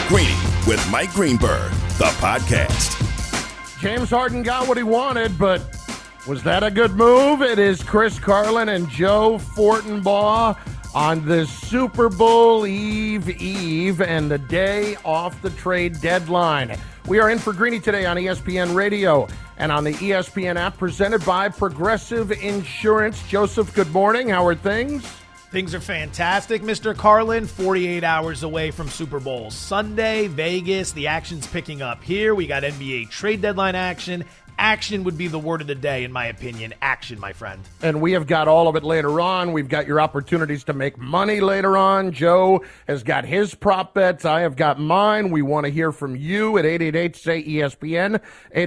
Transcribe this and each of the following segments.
Greeny with Mike Greenberg, the podcast. James Harden got what he wanted, but was that a good move? It is Chris Carlin and Joe Fortenbaugh on this Super Bowl Eve and the day off the trade deadline. We are in for Greeny today on ESPN Radio and on the ESPN app, presented by Progressive Insurance. Joseph, good morning. How are things? Things are fantastic, Mr. Carlin. 48 hours away from Super Bowl Sunday, Vegas. The action's picking up here. We got NBA trade deadline action. Action would be the word of the day, in my opinion. Action, my friend. And we have got all of it later on. We've got your opportunities to make money later on. Joe has got his prop bets. I have got mine. We want to hear from you at 888-SAY-ESPN,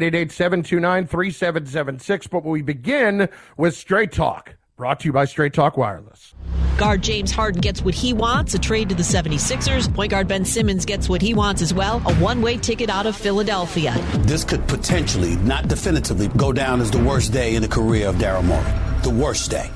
888-729-3776. But we begin with Straight Talk, brought to you by Straight Talk Wireless. Guard James Harden gets what he wants, a trade to the 76ers. Point guard Ben Simmons gets what he wants as well, a one-way ticket out of Philadelphia. This could potentially, not definitively, go down as the worst day in the career of Daryl Morey. The worst day.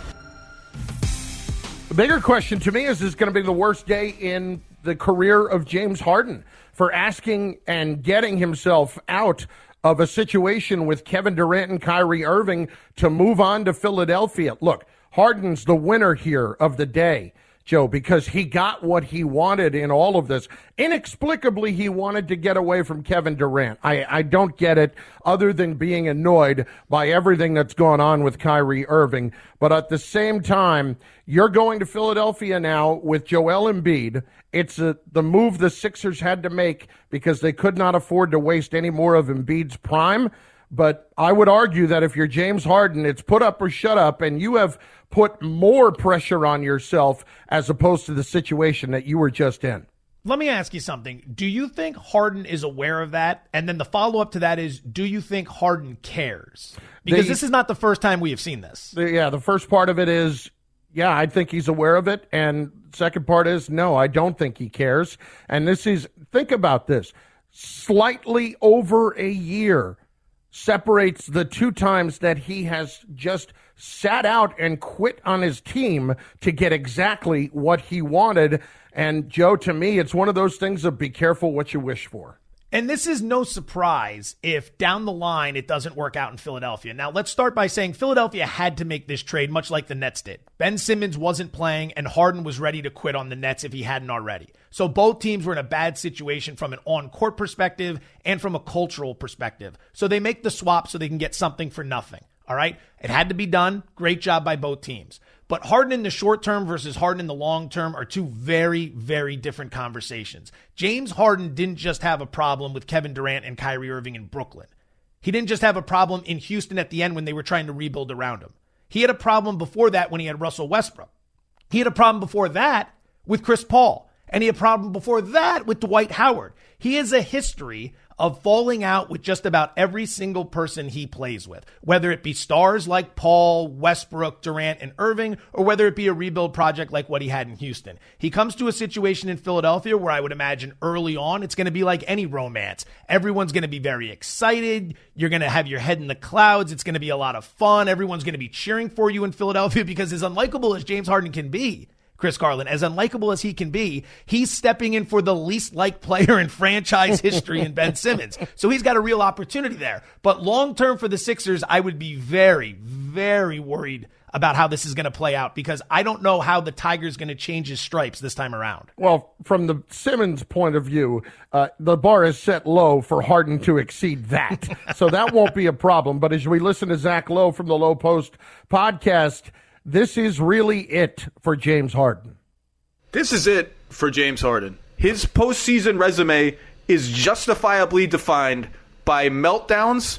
The bigger question to me is this going to be the worst day in the career of James Harden for asking and getting himself out of a situation with Kevin Durant and Kyrie Irving to move on to Philadelphia? Look, Harden's the winner here of the day, Joe, because he got what he wanted in all of this. Inexplicably, he wanted to get away from Kevin Durant. I don't get it, other than being annoyed by everything that's gone on with Kyrie Irving. But at the same time, you're going to Philadelphia now with Joel Embiid. It's the move the Sixers had to make because they could not afford to waste any more of Embiid's prime. But I would argue that if you're James Harden, it's put up or shut up, and you have put more pressure on yourself as opposed to the situation that you were just in. Let me ask you something. Do you think Harden is aware of that? And then the follow-up to that is, do you think Harden cares? Because this is not the first time we have seen this. The first part of it is, yeah, I think he's aware of it. And second part is, no, I don't think he cares. And this is, think about this, slightly over a year separates the two times that he has just sat out and quit on his team to get exactly what he wanted. And, Joe, to me, it's one of those things of be careful what you wish for. And this is no surprise if down the line it doesn't work out in Philadelphia. Now, let's start by saying Philadelphia had to make this trade much like the Nets did. Ben Simmons wasn't playing, and Harden was ready to quit on the Nets if he hadn't already. So both teams were in a bad situation from an on-court perspective and from a cultural perspective. So they make the swap so they can get something for nothing. All right? It had to be done. Great job by both teams. But Harden in the short term versus Harden in the long term are two very, very different conversations. James Harden didn't just have a problem with Kevin Durant and Kyrie Irving in Brooklyn. He didn't just have a problem in Houston at the end when they were trying to rebuild around him. He had a problem before that when he had Russell Westbrook. He had a problem before that with Chris Paul. And he had a problem before that with Dwight Howard. He has a history of falling out with just about every single person he plays with, whether it be stars like Paul, Westbrook, Durant, and Irving, or whether it be a rebuild project like what he had in Houston. He comes to a situation in Philadelphia where I would imagine early on it's going to be like any romance. Everyone's going to be very excited. You're going to have your head in the clouds. It's going to be a lot of fun. Everyone's going to be cheering for you in Philadelphia because as unlikable as James Harden can be, Chris Carlin, as unlikable as he can be, he's stepping in for the least liked player in franchise history in Ben Simmons. So he's got a real opportunity there. But long term for the Sixers, I would be very, very worried about how this is going to play out because I don't know how the Tiger's going to change his stripes this time around. Well, from the Simmons point of view, the bar is set low for Harden to exceed that. So that won't be a problem. But as we listen to Zach Lowe from the Low Post podcast, this is really it for James Harden. This is it for James Harden. His postseason resume is justifiably defined by meltdowns.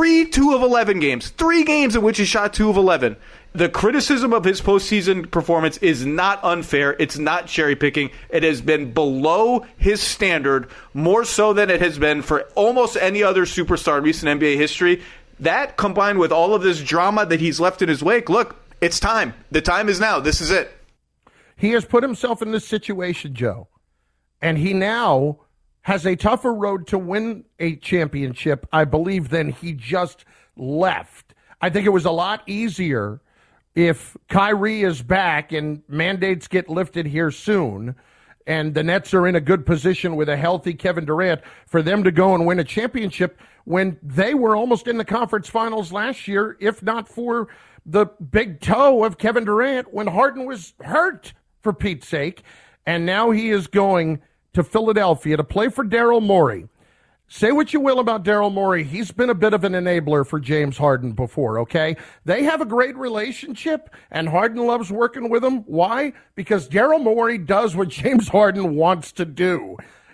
2 of 11 games. 3 games in which he shot 2 of 11. The criticism of his postseason performance is not unfair. It's not cherry picking. It has been below his standard, more so than it has been for almost any other superstar in recent NBA history. That combined with all of this drama that he's left in his wake, look, it's time. The time is now. This is it. He has put himself in this situation, Joe, and he now has a tougher road to win a championship, I believe, than he just left. I think it was a lot easier if Kyrie is back and mandates get lifted here soon and the Nets are in a good position with a healthy Kevin Durant for them to go and win a championship when they were almost in the conference finals last year, if not for the big toe of Kevin Durant when Harden was hurt, for Pete's sake. And now he is going to Philadelphia to play for Daryl Morey. Say what you will about Daryl Morey. He's been a bit of an enabler for James Harden before, okay? They have a great relationship, and Harden loves working with him. Why? Because Daryl Morey does what James Harden wants to do.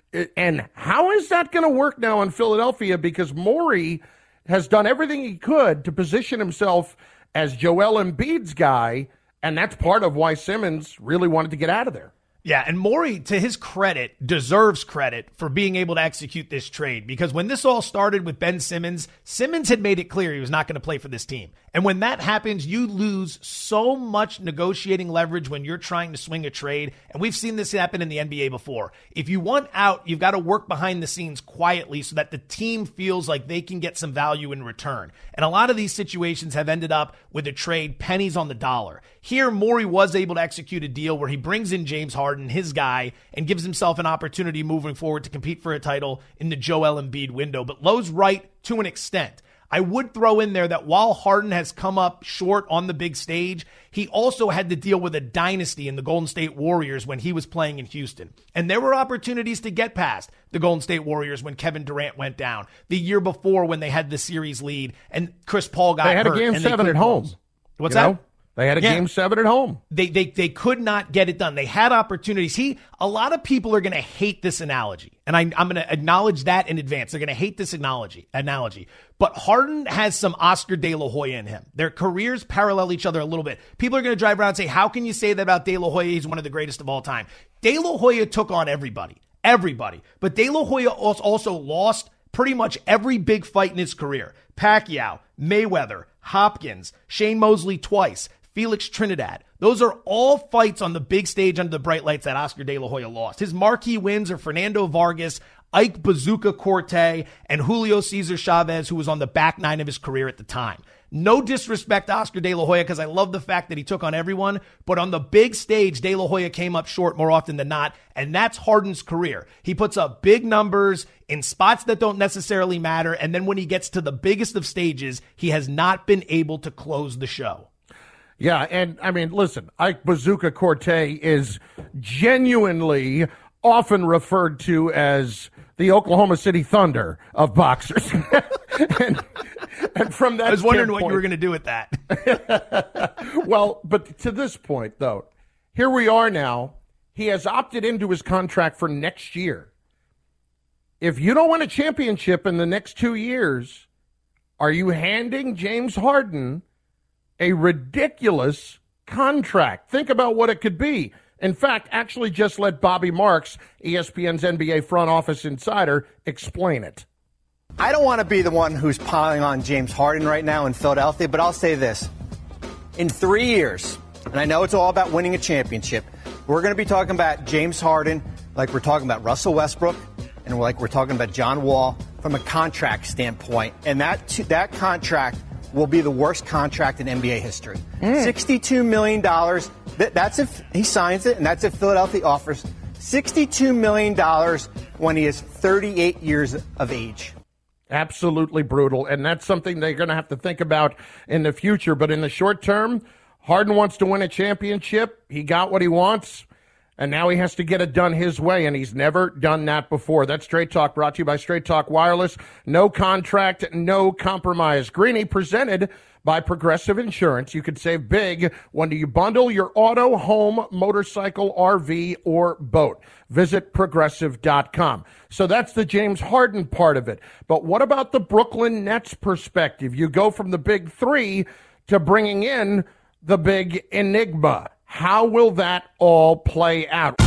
And how is that going to work now in Philadelphia? Because Morey has done everything he could to position himself as Joel Embiid's guy, and that's part of why Simmons really wanted to get out of there. Yeah, and Morey, to his credit, deserves credit for being able to execute this trade, because when this all started with Ben Simmons, Simmons had made it clear he was not going to play for this team. And when that happens, you lose so much negotiating leverage when you're trying to swing a trade. And we've seen this happen in the NBA before. If you want out, you've got to work behind the scenes quietly so that the team feels like they can get some value in return. And a lot of these situations have ended up with a trade pennies on the dollar. Here, Morey was able to execute a deal where he brings in James Harden, his guy, and gives himself an opportunity moving forward to compete for a title in the Joel Embiid window. But Lowe's right to an extent. I would throw in there that while Harden has come up short on the big stage, he also had to deal with a dynasty in the Golden State Warriors when he was playing in Houston. And there were opportunities to get past the Golden State Warriors when Kevin Durant went down, the year before when they had the series lead and Chris Paul got hurt. They had a game 7 at home. What's that? They had a game 7 at home. They could not get it done. They had opportunities. A lot of people are going to hate this analogy, and I'm going to acknowledge that in advance. They're going to hate this analogy. But Harden has some Oscar De La Hoya in him. Their careers parallel each other a little bit. People are going to drive around and say, how can you say that about De La Hoya? He's one of the greatest of all time. De La Hoya took on everybody. But De La Hoya also lost pretty much every big fight in his career. Pacquiao, Mayweather, Hopkins, Shane Mosley twice, Felix Trinidad. Those are all fights on the big stage under the bright lights that Oscar De La Hoya lost. His marquee wins are Fernando Vargas, Ike Bazooka Corte, and Julio Cesar Chavez, who was on the back nine of his career at the time. No disrespect to Oscar De La Hoya, because I love the fact that he took on everyone, but on the big stage, De La Hoya came up short more often than not, and that's Harden's career. He puts up big numbers in spots that don't necessarily matter, and then when he gets to the biggest of stages, he has not been able to close the show. Yeah, and I mean, listen, Ike Bazooka Corte is genuinely often referred to as the Oklahoma City Thunder of boxers. and from that I was wondering what you were going to do with that. Well, but to this point, though, here we are now. He has opted into his contract for next year. If you don't win a championship in the next 2 years, are you handing James Harden a ridiculous contract? Think about what it could be. In fact, actually just let Bobby Marks, ESPN's NBA front office insider, explain it. I don't want to be the one who's piling on James Harden right now in Philadelphia, but I'll say this. In 3 years, and I know it's all about winning a championship, we're going to be talking about James Harden like we're talking about Russell Westbrook and like we're talking about John Wall from a contract standpoint. And that contract will be the worst contract in NBA history. $62 million. That's if he signs it, and that's if Philadelphia offers $62 million when he is 38 years of age. Absolutely brutal, and that's something they're going to have to think about in the future. But in the short term, Harden wants to win a championship. He got what he wants, and now he has to get it done his way, and he's never done that before. That's Straight Talk, brought to you by Straight Talk Wireless. No contract, no compromise. Greeny, presented by Progressive Insurance. You could save big when you bundle your auto, home, motorcycle, RV, or boat. Visit Progressive.com. So that's the James Harden part of it. But what about the Brooklyn Nets perspective? You go from the big three to bringing in the big enigma. How will that all play out?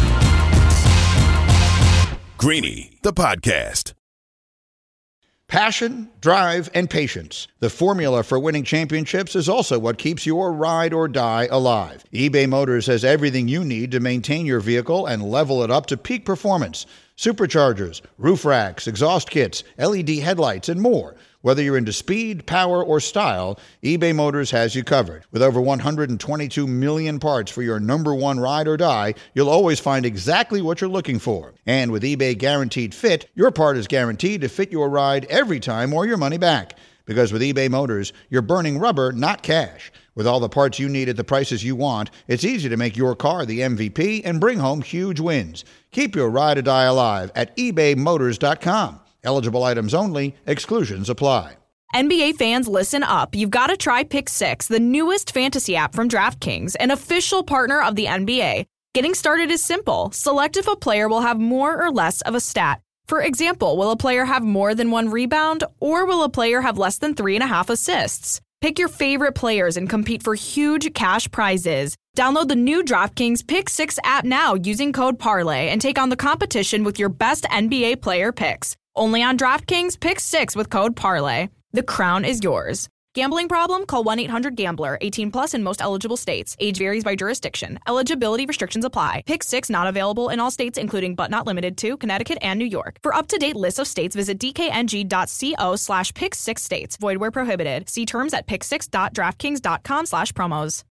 Greeny, the podcast. Passion, drive, and patience. The formula for winning championships is also what keeps your ride or die alive. eBay Motors has everything you need to maintain your vehicle and level it up to peak performance. superchargers, roof racks, exhaust kits, LED headlights, and more. Whether you're into speed, power, or style, eBay Motors has you covered. With over 122 million parts for your number one ride or die, you'll always find exactly what you're looking for. And with eBay Guaranteed Fit, your part is guaranteed to fit your ride every time or your money back. Because with eBay Motors, you're burning rubber, not cash. With all the parts you need at the prices you want, it's easy to make your car the MVP and bring home huge wins. Keep your ride or die alive at ebaymotors.com. Eligible items only. Exclusions apply. NBA fans, listen up. You've got to try Pick 6, the newest fantasy app from DraftKings, an official partner of the NBA. Getting started is simple. Select if a player will have more or less of a stat. For example, will a player have more than 1 rebound, or will a player have less than 3.5 assists? Pick your favorite players and compete for huge cash prizes. Download the new DraftKings Pick 6 app now using code parlay and take on the competition with your best NBA player picks. Only on DraftKings, Pick 6 with code parlay. The crown is yours. Gambling problem? Call 1-800-GAMBLER. 18 plus in most eligible states. Age varies by jurisdiction. Eligibility restrictions apply. Pick 6 not available in all states, including but not limited to Connecticut and New York. For up-to-date lists of states, visit dkng.co/pick6states. Void where prohibited. See terms at pick6.draftkings.com/promos.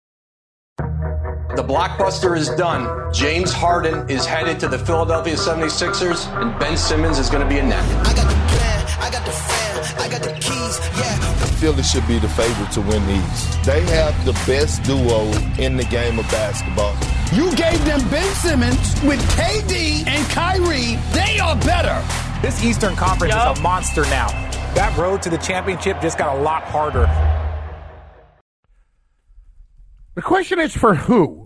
The blockbuster is done. James Harden is headed to the Philadelphia 76ers, and Ben Simmons is going to be a net. I got the plan, I got the fan, I got the keys, yeah. Philly should be the favorite to win these. They have the best duo in the game of basketball. You gave them Ben Simmons with KD and Kyrie. They are better. This Eastern Conference is a monster now. That road to the championship just got a lot harder. The question is for who?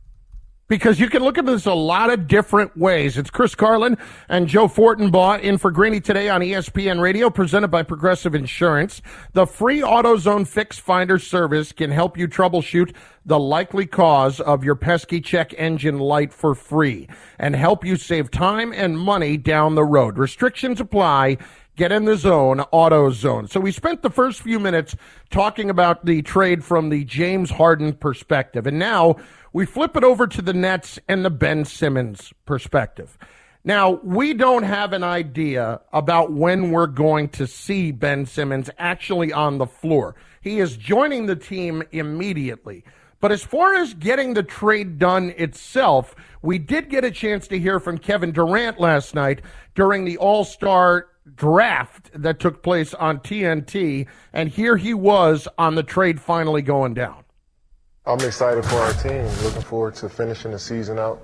Because you can look at this a lot of different ways. It's Chris Carlin and Joe Fortenbaugh in for Greeny today on ESPN Radio, presented by Progressive Insurance. The free AutoZone Fix Finder service can help you troubleshoot the likely cause of your pesky check engine light for free and help you save time and money down the road. Restrictions apply. Get in the zone, AutoZone. So we spent the first few minutes talking about the trade from the James Harden perspective. And now we flip it over to the Nets and the Ben Simmons perspective. Now, we don't have an idea about when we're going to see Ben Simmons actually on the floor. He is joining the team immediately. But as far as getting the trade done itself, we did get a chance to hear from Kevin Durant last night during the All-Star draft that took place on TNT, and here he was on the trade finally going down. I'm excited for our team. Looking forward to finishing the season out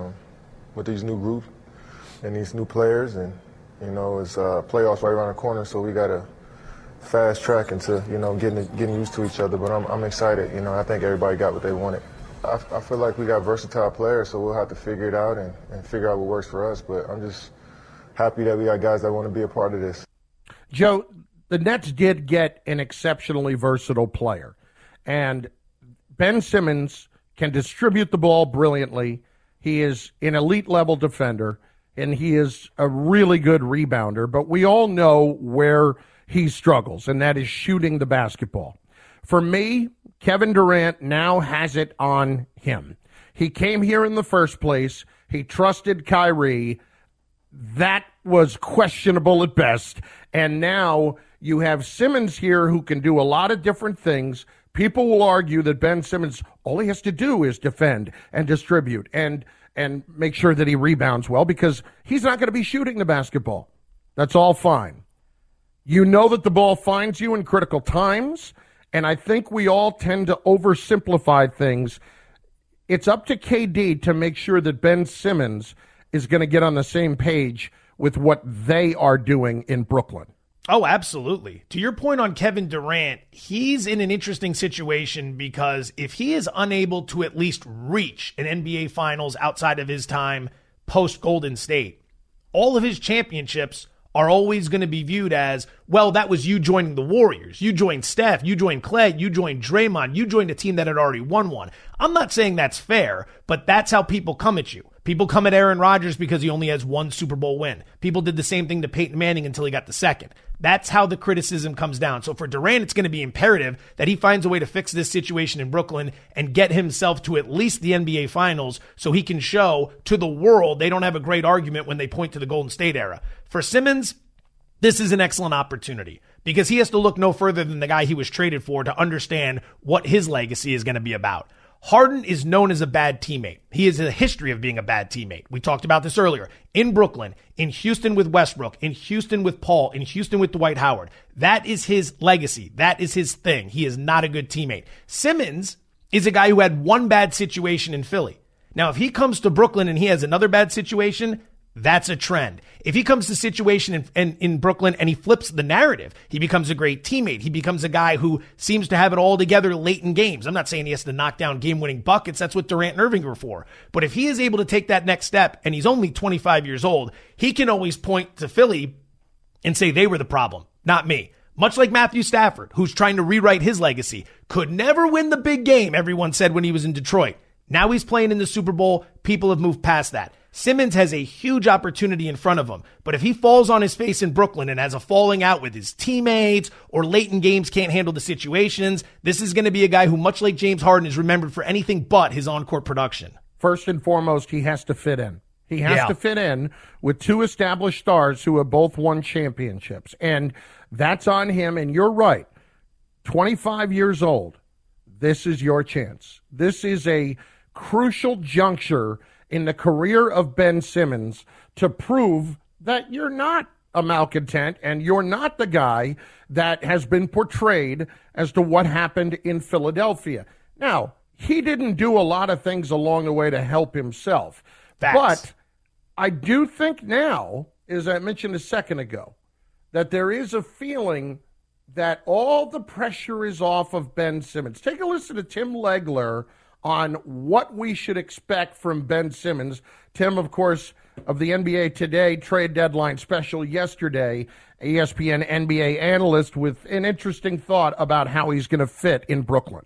with these new groups and these new players. And, you know, it's playoffs right around the corner, so we got to fast track into, you know, getting used to each other. But I'm excited. You know, I think everybody got what they wanted. I feel like we got versatile players, so we'll have to figure it out and figure out what works for us. But I'm just happy that we got guys that want to be a part of this. Joe, the Nets did get an exceptionally versatile player. And Ben Simmons can distribute the ball brilliantly. He is an elite-level defender, and he is a really good rebounder. But we all know where he struggles, and that is shooting the basketball. For me, Kevin Durant now has it on him. He came here in the first place. He trusted Kyrie. That was questionable at best. And now you have Simmons here who can do a lot of different things. People will argue that Ben Simmons, all he has to do is defend and distribute and make sure that he rebounds well because he's not going to be shooting the basketball. That's all fine. You know that the ball finds you in critical times, and I think we all tend to oversimplify things. It's up to KD to make sure that Ben Simmons is going to get on the same page with what they are doing in Brooklyn. Oh, absolutely. To your point on Kevin Durant, he's in an interesting situation because if he is unable to at least reach an NBA Finals outside of his time post-Golden State, all of his championships are always going to be viewed as, well, that was you joining the Warriors. You joined Steph. You joined Clay. You joined Draymond. You joined a team that had already won one. I'm not saying that's fair, but that's how people come at you. People come at Aaron Rodgers because he only has one Super Bowl win. People did the same thing to Peyton Manning until he got the second. That's how the criticism comes down. So for Durant, it's going to be imperative that he finds a way to fix this situation in Brooklyn and get himself to at least the NBA Finals so he can show to the world they don't have a great argument when they point to the Golden State era. For Simmons, this is an excellent opportunity because he has to look no further than the guy he was traded for to understand what his legacy is going to be about. Harden is known as a bad teammate. He has a history of being a bad teammate. We talked about this earlier. In Brooklyn, in Houston with Westbrook, in Houston with Paul, in Houston with Dwight Howard. That is his legacy. That is his thing. He is not a good teammate. Simmons is a guy who had one bad situation in Philly. Now, if he comes to Brooklyn and he has another bad situation, that's a trend. If he comes to a situation in Brooklyn and he flips the narrative, he becomes a great teammate. He becomes a guy who seems to have it all together late in games. I'm not saying he has to knock down game-winning buckets. That's what Durant and Irving were for. But if he is able to take that next step, and he's only 25 years old, he can always point to Philly and say they were the problem, not me. Much like Matthew Stafford, who's trying to rewrite his legacy. Could never win the big game, everyone said when he was in Detroit. Now he's playing in the Super Bowl. People have moved past that. Simmons has a huge opportunity in front of him, but if he falls on his face in Brooklyn and has a falling out with his teammates or late in games can't handle the situations, this is going to be a guy who, much like James Harden, is remembered for anything but his on-court production. First and foremost, he has to fit in. He has to fit in with two established stars who have both won championships, and that's on him, and you're right. 25 years old, this is your chance. This is a crucial juncture in the career of Ben Simmons to prove that you're not a malcontent and you're not the guy that has been portrayed as to what happened in Philadelphia. Now, he didn't do a lot of things along the way to help himself. Facts. But I do think now, as I mentioned a second ago, that there is a feeling that all the pressure is off of Ben Simmons. Take a listen to Tim Legler on what we should expect from Ben Simmons. Tim, of course, of the NBA Today trade deadline special yesterday, ESPN NBA analyst with an interesting thought about how he's going to fit in Brooklyn.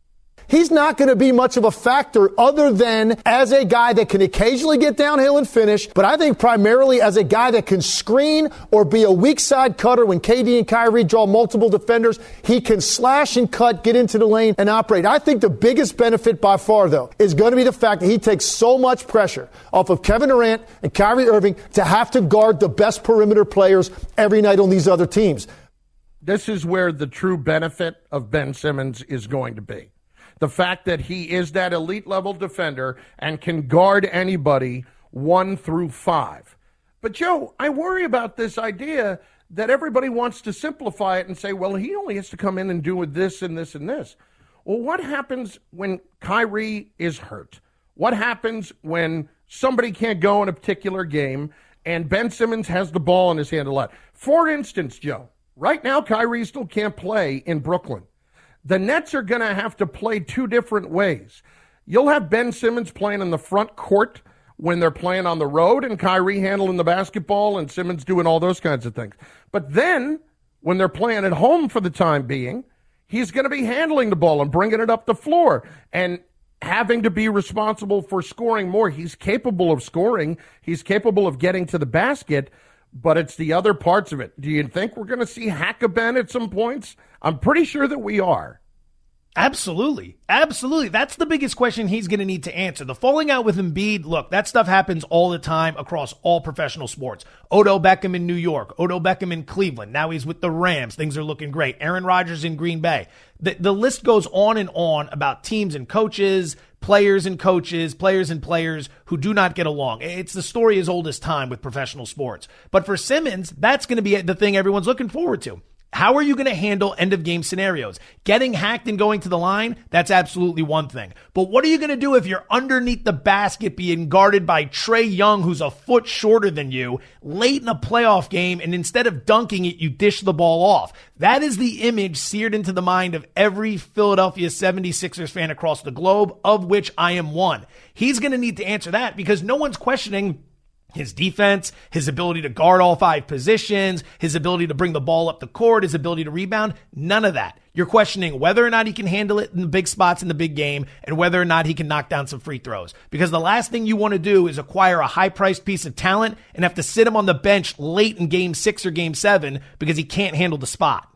He's not going to be much of a factor other than as a guy that can occasionally get downhill and finish, but I think primarily as a guy that can screen or be a weak side cutter when KD and Kyrie draw multiple defenders. He can slash and cut, get into the lane, and operate. I think the biggest benefit by far, though, is going to be the fact that he takes so much pressure off of Kevin Durant and Kyrie Irving to have to guard the best perimeter players every night on these other teams. This is where the true benefit of Ben Simmons is going to be. The fact that he is that elite-level defender and can guard anybody 1 through 5. But, Joe, I worry about this idea that everybody wants to simplify it and say, well, he only has to come in and do this and this and this. Well, what happens when Kyrie is hurt? What happens when somebody can't go in a particular game and Ben Simmons has the ball in his hand a lot? For instance, Joe, right now Kyrie still can't play in Brooklyn. The Nets are going to have to play two different ways. You'll have Ben Simmons playing in the front court when they're playing on the road and Kyrie handling the basketball and Simmons doing all those kinds of things. But then when they're playing at home for the time being, he's going to be handling the ball and bringing it up the floor and having to be responsible for scoring more. He's capable of scoring. He's capable of getting to the basket. But it's the other parts of it. Do you think we're going to see Hack-a-Ben at some points? I'm pretty sure that we are. Absolutely. Absolutely. That's the biggest question he's going to need to answer. The falling out with Embiid, look, that stuff happens all the time across all professional sports. Odell Beckham in New York, Odell Beckham in Cleveland. Now he's with the Rams. Things are looking great. Aaron Rodgers in Green Bay. The list goes on and on about teams and coaches, players and coaches, players and players who do not get along. It's the story as old as time with professional sports. But for Simmons, that's going to be the thing everyone's looking forward to. How are you going to handle end-of-game scenarios? Getting hacked and going to the line, that's absolutely one thing. But what are you going to do if you're underneath the basket being guarded by Trae Young, who's a foot shorter than you, late in a playoff game, and instead of dunking it, you dish the ball off? That is the image seared into the mind of every Philadelphia 76ers fan across the globe, of which I am one. He's going to need to answer that because no one's questioning His defense, his ability to guard all 5 positions, his ability to bring the ball up the court, his ability to rebound, none of that. You're questioning whether or not he can handle it in the big spots in the big game and whether or not he can knock down some free throws. Because the last thing you want to do is acquire a high-priced piece of talent and have to sit him on the bench late in Game 6 or Game 7 because he can't handle the spot.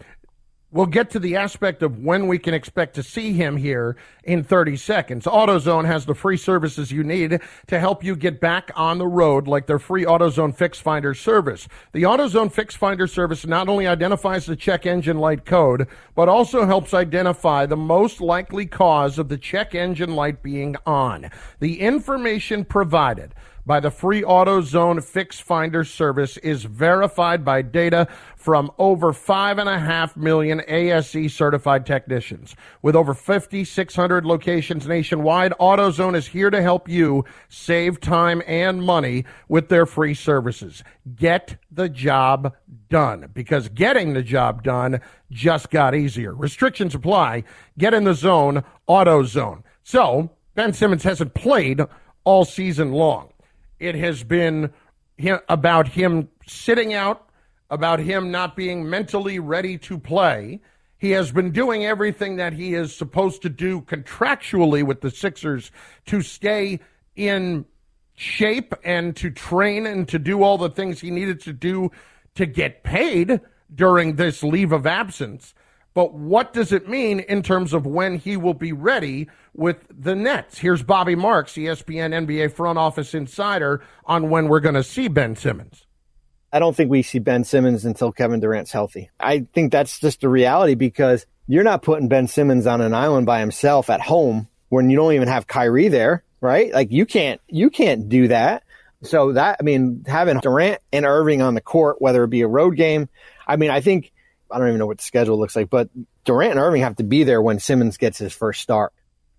We'll get to the aspect of when we can expect to see him here in 30 seconds. AutoZone has the free services you need to help you get back on the road, like their free AutoZone Fix Finder service. The AutoZone Fix Finder service not only identifies the check engine light code, but also helps identify the most likely cause of the check engine light being on. The information provided by the free AutoZone Fix Finder service is verified by data from over 5.5 million ASE certified technicians. With over 5,600 locations nationwide, AutoZone is here to help you save time and money with their free services. Get the job done, because getting the job done just got easier. Restrictions apply. Get in the zone, AutoZone. So, Ben Simmons hasn't played all season long. It has been about him sitting out, about him not being mentally ready to play. He has been doing everything that he is supposed to do contractually with the Sixers to stay in shape and to train and to do all the things he needed to do to get paid during this leave of absence. But what does it mean in terms of when he will be ready with the Nets? Here's Bobby Marks, ESPN NBA front office insider, on when we're going to see Ben Simmons. I don't think we see Ben Simmons until Kevin Durant's healthy. I think that's just the reality, because you're not putting Ben Simmons on an island by himself at home when you don't even have Kyrie there, right? Like you can't do that. So that, I mean, having Durant and Irving on the court, whether it be a road game, I mean, I don't even know what the schedule looks like, but Durant and Irving have to be there when Simmons gets his first start.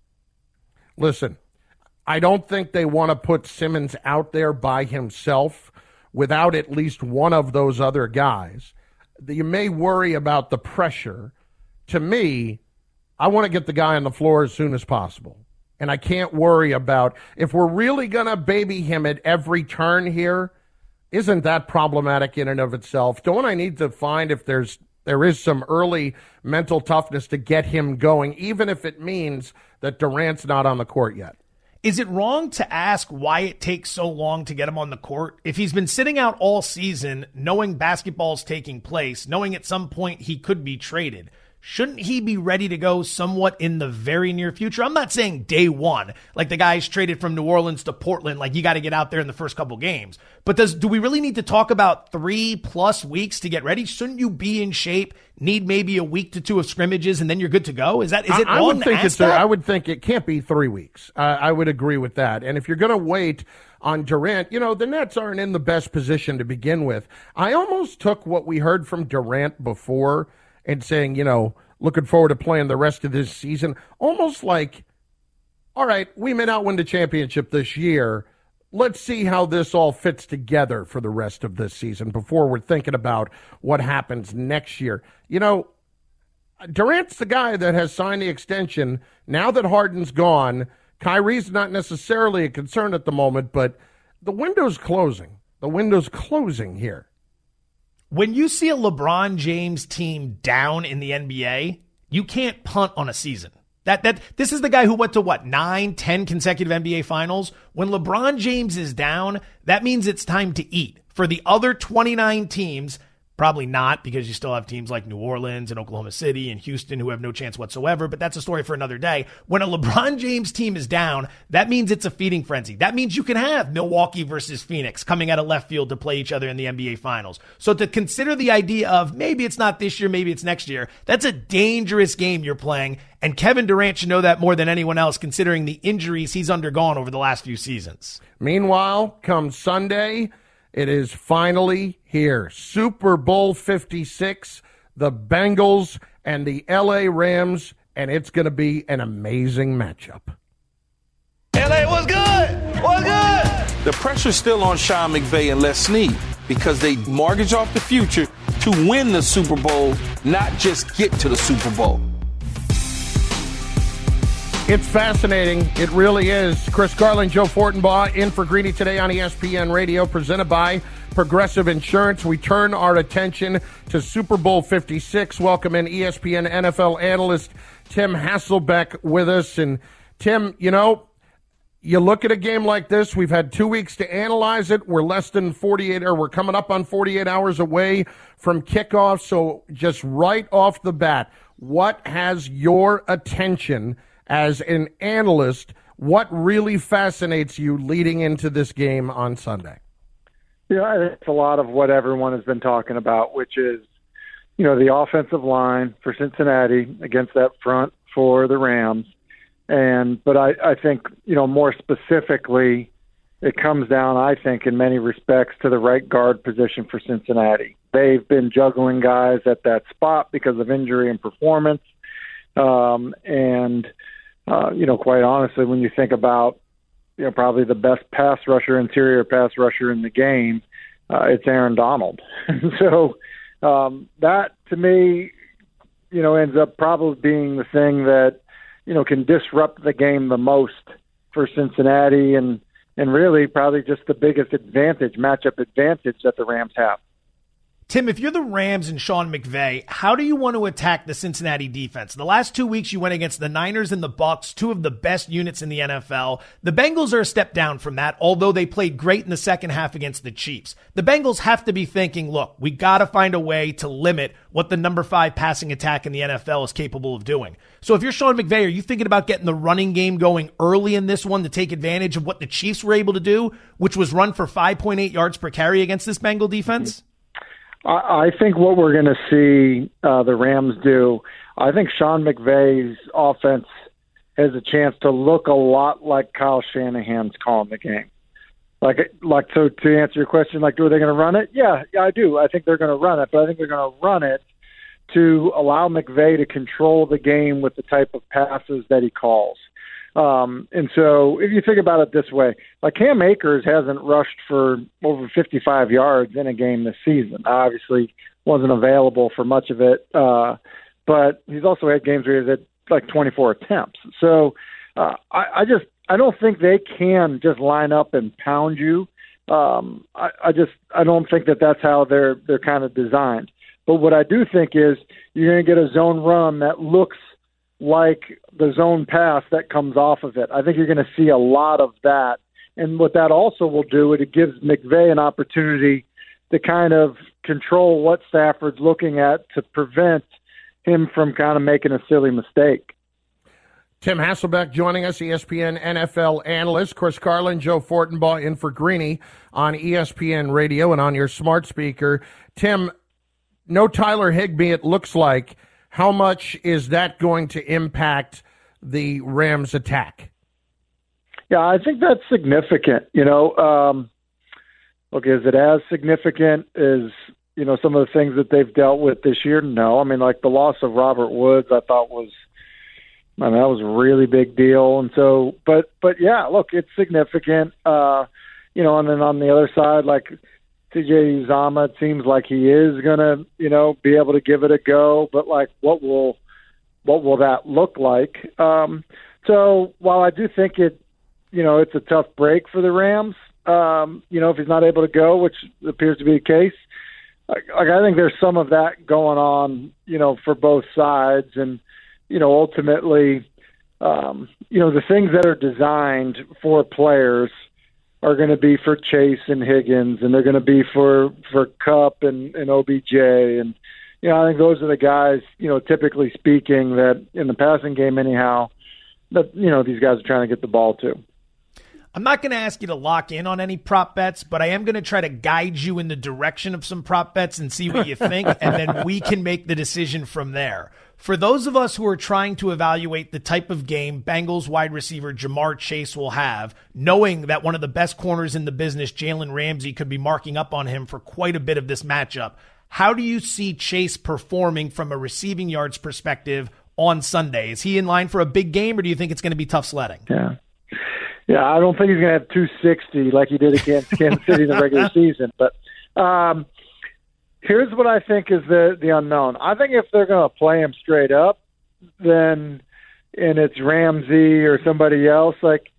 Listen, I don't think they want to put Simmons out there by himself without at least one of those other guys. You may worry about the pressure. To me, I want to get the guy on the floor as soon as possible. And I can't worry about, if we're really going to baby him at every turn here, isn't that problematic in and of itself? Don't I need to find if there is some early mental toughness to get him going, even if it means that Durant's not on the court yet? Is it wrong to ask why it takes so long to get him on the court? If he's been sitting out all season, knowing basketball's taking place, knowing at some point he could be traded, shouldn't he be ready to go somewhat in the very near future? I'm not saying day one, like the guys traded from New Orleans to Portland, like you got to get out there in the first couple games. But do we really need to talk about 3+ weeks to get ready? Shouldn't you be in shape, need maybe a week to 2 of scrimmages, and then you're good to go? Is it wrong to ask that? I would think it can't be 3 weeks. I would agree with that. And if you're going to wait on Durant, the Nets aren't in the best position to begin with. I almost took what we heard from Durant before and saying, looking forward to playing the rest of this season, almost like, all right, we may not win the championship this year. Let's see how this all fits together for the rest of this season before we're thinking about what happens next year. Durant's the guy that has signed the extension. Now that Harden's gone, Kyrie's not necessarily a concern at the moment, but the window's closing. The window's closing here. When you see a LeBron James team down in the NBA, you can't punt on a season. This is the guy who went to 9, 10 consecutive NBA finals. When LeBron James is down, that means it's time to eat. For the other 29 teams, probably not, because you still have teams like New Orleans and Oklahoma City and Houston who have no chance whatsoever, but that's a story for another day. When a LeBron James team is down, that means it's a feeding frenzy. That means you can have Milwaukee versus Phoenix coming out of left field to play each other in the NBA Finals. So to consider the idea of maybe it's not this year, maybe it's next year, that's a dangerous game you're playing, and Kevin Durant should know that more than anyone else, considering the injuries he's undergone over the last few seasons. Meanwhile, come Sunday, it is finally here. Super Bowl 56, the Bengals and the LA Rams, and it's going to be an amazing matchup. LA, what's good? What's good? The pressure's still on Sean McVay and Les Snead because they mortgage off the future to win the Super Bowl, not just get to the Super Bowl. It's fascinating. It really is. Chris Carlin, Joe Fortenbaugh in for Greeny today on ESPN Radio, presented by Progressive Insurance. We turn our attention to Super Bowl 56. Welcome in ESPN NFL analyst Tim Hasselbeck with us. And Tim, you look at a game like this. We've had 2 weeks to analyze it. We're we're coming up on 48 hours away from kickoff. So just right off the bat, what has your attention as an analyst? What really fascinates you leading into this game on Sunday? It's a lot of what everyone has been talking about, which is, the offensive line for Cincinnati against that front for the Rams. But I think, more specifically, it comes down, I think, in many respects to the right guard position for Cincinnati. They've been juggling guys at that spot because of injury and performance. Quite honestly, when you think about, probably the best interior pass rusher in the game, it's Aaron Donald. So that, to me, ends up probably being the thing that, can disrupt the game the most for Cincinnati and really probably just the biggest matchup advantage that the Rams have. Tim, if you're the Rams and Sean McVay, how do you want to attack the Cincinnati defense? The last 2 weeks you went against the Niners and the Bucs, two of the best units in the NFL. The Bengals are a step down from that, although they played great in the second half against the Chiefs. The Bengals have to be thinking, look, we got to find a way to limit what the number 5 passing attack in the NFL is capable of doing. So if you're Sean McVay, are you thinking about getting the running game going early in this one to take advantage of what the Chiefs were able to do, which was run for 5.8 yards per carry against this Bengal defense? I think what we're going to see the Rams do, I think Sean McVay's offense has a chance to look a lot like Kyle Shanahan's calling the game. So to answer your question, are they going to run it? Yeah, I do. I think they're going to run it, but I think they're going to run it to allow McVay to control the game with the type of passes that he calls. And so if you think about it this way, Cam Akers hasn't rushed for over 55 yards in a game this season. Obviously wasn't available for much of it, but he's also had games where he's had 24 attempts. So I don't think they can just line up and pound you. I don't think that's how they're kind of designed. But what I do think is you're going to get a zone run that looks like the zone pass that comes off of it. I think you're going to see a lot of that. And what that also will do, it gives McVay an opportunity to kind of control what Stafford's looking at to prevent him from kind of making a silly mistake. Tim Hasselbeck joining us, ESPN NFL analyst. Chris Carlin, Joe Fortenbaugh in for Greeny on ESPN Radio and on your smart speaker. Tim, no Tyler Higbee, it looks like. How much is that going to impact the Rams' attack? Yeah, I think that's significant. Look, is it as significant as, some of the things that they've dealt with this year? No. I mean, the loss of Robert Woods, I thought that was a really big deal. And so, but yeah, look, it's significant. And then on the other side, TJ Uzama, it seems like he is going to, be able to give it a go. But, what will that look like? So while I do think it's a tough break for the Rams, if he's not able to go, which appears to be the case, I think there's some of that going on, for both sides. And, ultimately, the things that are designed for players are going to be for Chase and Higgins, and they're going to be for Kupp and OBJ. And, I think those are the guys, typically speaking, that in the passing game anyhow, that, these guys are trying to get the ball to. I'm not going to ask you to lock in on any prop bets, but I am going to try to guide you in the direction of some prop bets and see what you think, and then we can make the decision from there. For those of us who are trying to evaluate the type of game Bengals wide receiver Jamar Chase will have, knowing that one of the best corners in the business, Jalen Ramsey, could be marking up on him for quite a bit of this matchup, how do you see Chase performing from a receiving yards perspective on Sunday? Is he in line for a big game, or do you think it's going to be tough sledding? Yeah, I don't think he's going to have 260 like he did against Kansas City in the regular season. But here's what I think is the unknown. I think if they're going to play him straight up, then and it's Ramsey or somebody else, like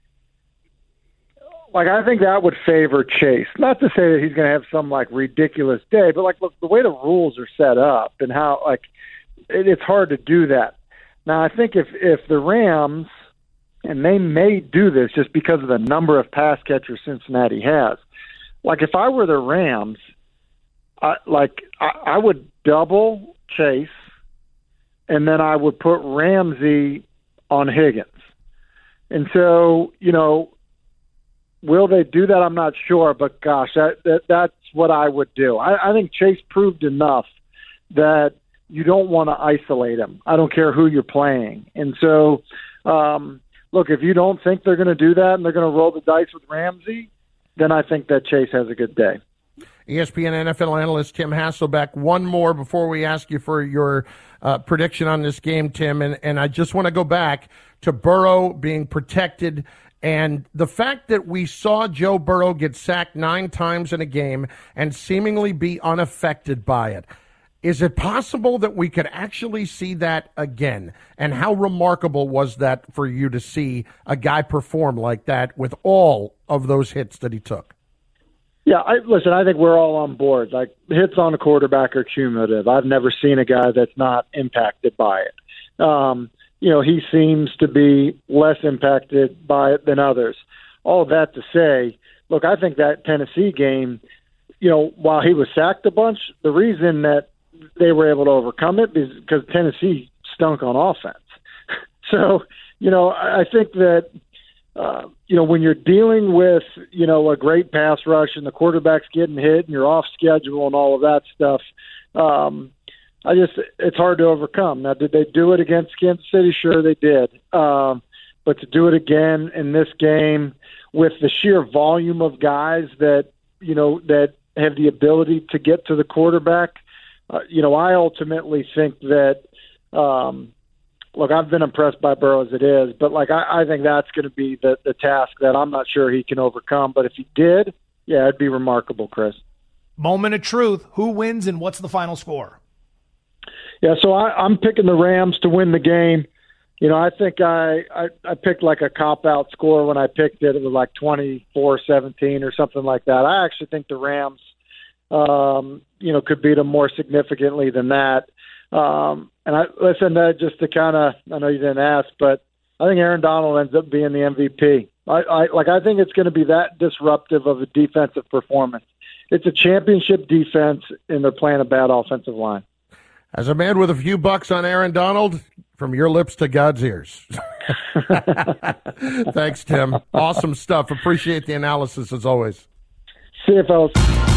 I think that would favor Chase. Not to say that he's going to have some like ridiculous day, but like, look, the way the rules are set up and how like it's hard to do that. Now, I think if the Rams, and they may do this just because of the number of pass catchers Cincinnati has, like if I were the Rams, I would double Chase, and then I would put Ramsey on Higgins. And so, will they do that? I'm not sure, but gosh, that's what I would do. I think Chase proved enough that you don't want to isolate him. I don't care who you're playing. And so, look, if you don't think they're going to do that and they're going to roll the dice with Ramsey, then I think that Chase has a good day. ESPN NFL analyst Tim Hasselbeck. One more before we ask you for your prediction on this game, Tim. And I just want to go back to Burrow being protected and the fact that we saw Joe Burrow get sacked 9 times in a game and seemingly be unaffected by it. Is it possible that we could actually see that again? And how remarkable was that for you to see a guy perform like that with all of those hits that he took? Yeah, listen, I think we're all on board. Like, hits on a quarterback are cumulative. I've never seen a guy that's not impacted by it. He seems to be less impacted by it than others. All of that to say, look, I think that Tennessee game, while he was sacked a bunch, the reason that they were able to overcome it is because Tennessee stunk on offense. So, I think that, when you're dealing with, a great pass rush and the quarterback's getting hit and you're off schedule and all of that stuff, it's hard to overcome. Now, did they do it against Kansas City? Sure, they did. But to do it again in this game with the sheer volume of guys that have the ability to get to the quarterback, I ultimately think that, look, I've been impressed by Burrow as it is, but I think that's going to be the task that I'm not sure he can overcome. But if he did, yeah, it'd be remarkable, Chris. Moment of truth. Who wins and what's the final score? Yeah, so I'm picking the Rams to win the game. I think I picked like a cop-out score when I picked it. It was like 24-17 or something like that. I actually think the Rams, could beat them more significantly than that. Just to kind of, I know you didn't ask, but I think Aaron Donald ends up being the MVP. I think it's going to be that disruptive of a defensive performance. It's a championship defense, and they're playing a bad offensive line. As a man with a few bucks on Aaron Donald, from your lips to God's ears. Thanks, Tim. Awesome stuff. Appreciate the analysis as always. See you, fellas.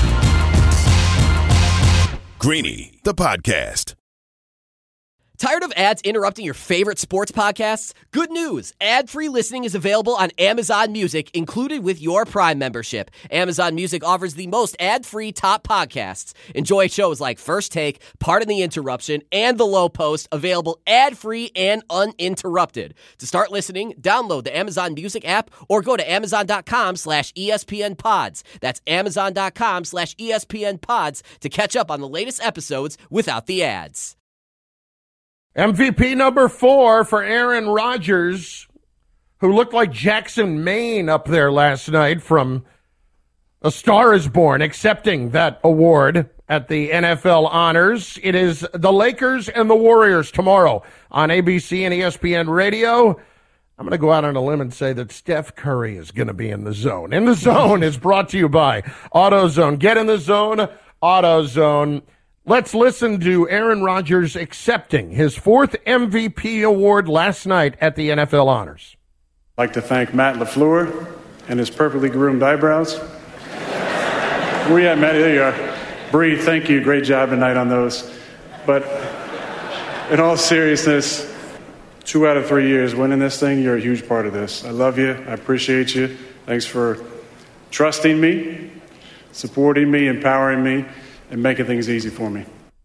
Greeny, the podcast. Tired of ads interrupting your favorite sports podcasts? Good news! Ad-free listening is available on Amazon Music, included with your Prime membership. Amazon Music offers the most ad-free top podcasts. Enjoy shows like First Take, Pardon the Interruption, and The Low Post, available ad-free and uninterrupted. To start listening, download the Amazon Music app or go to amazon.com/ESPNpods. That's amazon.com/ESPNpods to catch up on the latest episodes without the ads. MVP number 4 for Aaron Rodgers, who looked like Jackson Maine up there last night from A Star Is Born, accepting that award at the NFL Honors. It is the Lakers and the Warriors tomorrow on ABC and ESPN Radio. I'm going to go out on a limb and say that Steph Curry is going to be in the zone. In the Zone is brought to you by AutoZone. Get in the zone, AutoZone. Let's listen to Aaron Rodgers accepting his 4th MVP award last night at the NFL Honors. I'd like to thank Matt LaFleur and his perfectly groomed eyebrows. Where you at, Matt? There you are. Bree, thank you. Great job tonight on those. But in all seriousness, 2 out of 3 years winning this thing, you're a huge part of this. I love you. I appreciate you. Thanks for trusting me, supporting me, empowering me, and making things easy for me.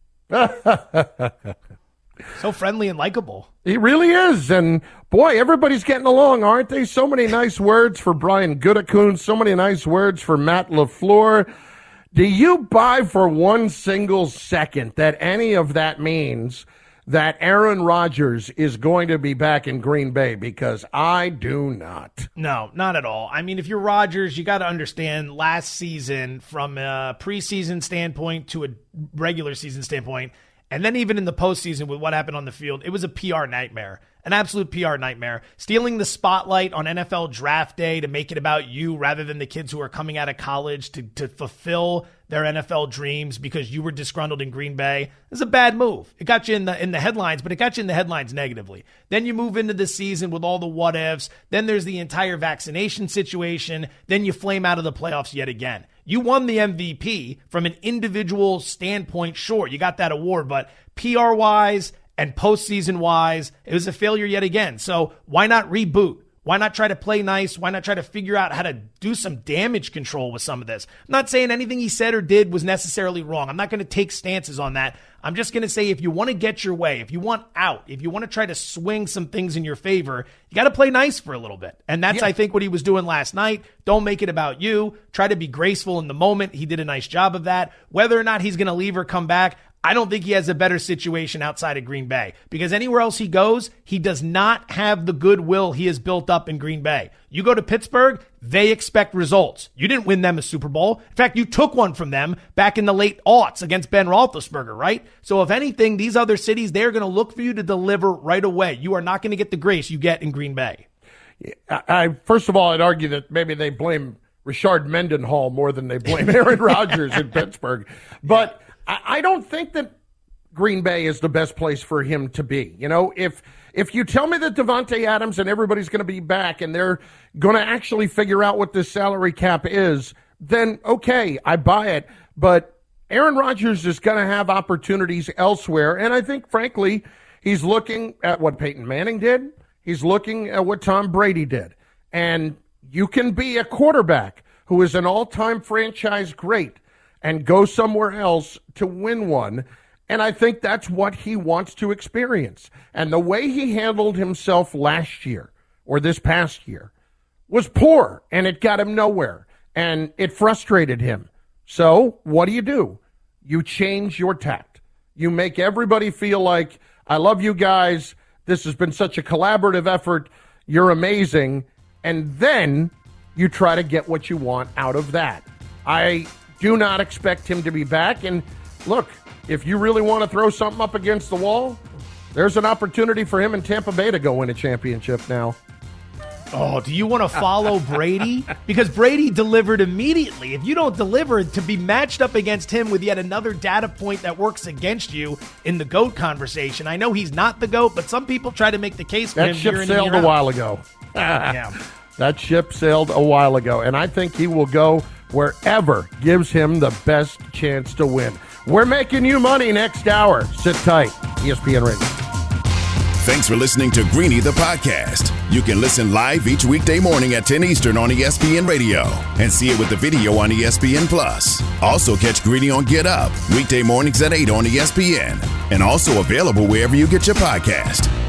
So friendly and likable. He really is. And, boy, everybody's getting along, aren't they? So many nice words for Brian Gutekunst, so many nice words for Matt LaFleur. Do you buy for one single second that any of that means that Aaron Rodgers is going to be back in Green Bay, because I do not. No, not at all. I mean, if you're Rodgers, you got to understand last season from a preseason standpoint to a regular season standpoint, and then even in the postseason with what happened on the field, it was a PR nightmare. An absolute PR nightmare. Stealing the spotlight on NFL draft day to make it about you rather than the kids who are coming out of college to fulfill their NFL dreams because you were disgruntled in Green Bay is a bad move. It got you in the headlines, but it got you in the headlines negatively. Then you move into the season with all the what ifs. Then there's the entire vaccination situation. Then you flame out of the playoffs yet again. You won the MVP from an individual standpoint. Sure, you got that award, but PR-wise and postseason-wise, it was a failure yet again. So why not reboot? Why not try to play nice? Why not try to figure out how to do some damage control with some of this? I'm not saying anything he said or did was necessarily wrong. I'm not going to take stances on that. I'm just going to say if you want to get your way, if you want out, if you want to try to swing some things in your favor, you got to play nice for a little bit. And that's, I think, what he was doing last night. Don't make it about you. Try to be graceful in the moment. He did a nice job of that. Whether or not he's going to leave or come back, I don't think he has a better situation outside of Green Bay, because anywhere else he goes, he does not have the goodwill he has built up in Green Bay. You go to Pittsburgh, they expect results. You didn't win them a Super Bowl. In fact, you took one from them back in the late aughts against Ben Roethlisberger, right? So if anything, these other cities, they're going to look for you to deliver right away. You are not going to get the grace you get in Green Bay. First of all, I'd argue that maybe they blame Rashard Mendenhall more than they blame Aaron Rodgers in Pittsburgh. But I don't think that Green Bay is the best place for him to be. You know, if you tell me that Devontae Adams and everybody's going to be back and they're going to actually figure out what this salary cap is, then okay, I buy it. But Aaron Rodgers is going to have opportunities elsewhere. And I think, frankly, he's looking at what Peyton Manning did. He's looking at what Tom Brady did. And you can be a quarterback who is an all-time franchise great and go somewhere else to win one. And I think that's what he wants to experience. And the way he handled himself last year or this past year was poor, and it got him nowhere, and it frustrated him. So what do? You change your tact. You make everybody feel like, I love you guys. This has been such a collaborative effort. You're amazing. And then you try to get what you want out of that. I do not expect him to be back. And look, if you really want to throw something up against the wall, there's an opportunity for him in Tampa Bay to go win a championship now. Oh, do you want to follow Brady? Because Brady delivered immediately. If you don't deliver, to be matched up against him with yet another data point that works against you in the GOAT conversation. I know he's not the GOAT, but some people try to make the case for him. That ship sailed a while ago. Yeah. That ship sailed a while ago, and I think he will go wherever gives him the best chance to win. We're making you money next hour. Sit tight. ESPN Radio. Thanks for listening to Greeny the podcast. You can listen live each weekday morning at 10 Eastern on ESPN Radio and see it with the video on ESPN Plus. Also catch Greeny on Get Up weekday mornings at 8 on ESPN and also available wherever you get your podcast.